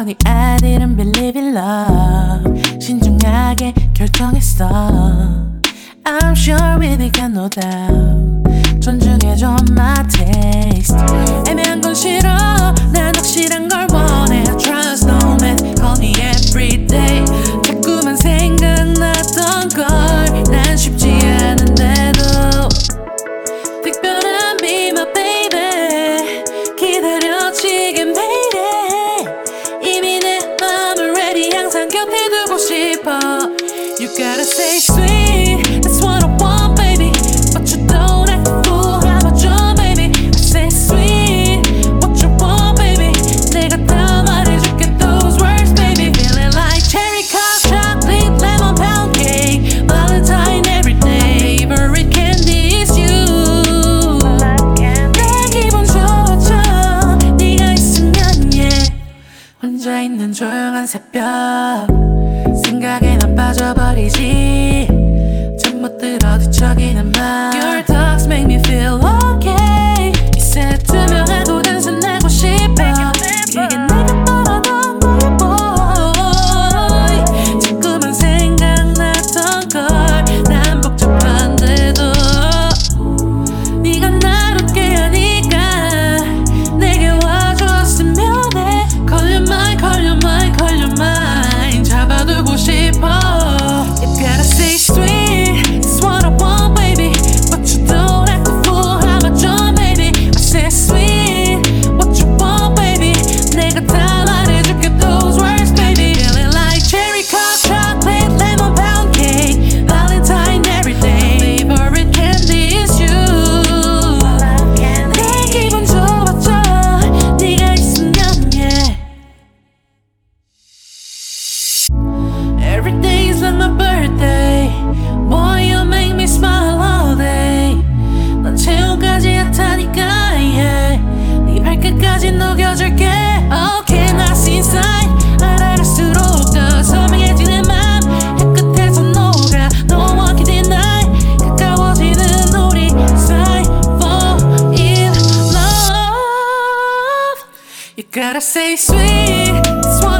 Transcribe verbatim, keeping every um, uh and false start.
Honey, I didn't believe in love. 신중하게 결정했어. I'm sure with it, got no doubt. 존중해줘 my taste. 애매한 건 싫어. 난 확실한 걸 원해. I trust no man. Call me every day. 자꾸만 생각났던 걸. 난 쉽지 않은데도 특별한 me, my baby. 기다려지긴 baby. 이미 내 맘을 ready. 항상 곁에 두고 싶어. You gotta say sweet. That's what I want, baby. But you don't act a fool. How about you, baby? I say sweet. What you want, baby? 내가 다 말해줄게 those words, baby. Feeling like cherry coke, chocolate, lemon pound cake, Valentine every day. My favorite candy is you. 내 기분 좋아져. 네가 있으면 yeah. 혼자 있는 조용한 새벽. 생각에 난 빠져버리지. 잠 못 들어 뒤척이는 밤. Your talks make me feel okay. 이제 투명하고 단순하고 싶어. 그게 내가 바라던 너의 boy. 자꾸만 생각났던 걸. 난 복잡한데도 네가 날 웃게 하니까 내게 와줬으면 해. Call you mine, call you mine, call you mine. 잡아두고 싶어. You gotta say sweet. It's what I want, baby. But you don't act a fool. How about you, baby? I say sweet. What you want, baby? 내가 다 말해줄게 those words, baby. Feeling like cherry coke, chocolate, lemon pound cake, Valentine every day. My favorite candy is you. 내 기분 좋아져. 네가 있으면 yeah. Every day is like my birthday. Boy, you make me smile all day. 난 체온까지 핫하니까 yeah. 네 발끝까지 녹여줄게. Okay, 나's inside. 알아갈수록 더 선명해지는 맘. 햇끝에서 녹아. No one can deny. 가까워지는 우리 사이. Fall in love. You gotta say sweet. It's what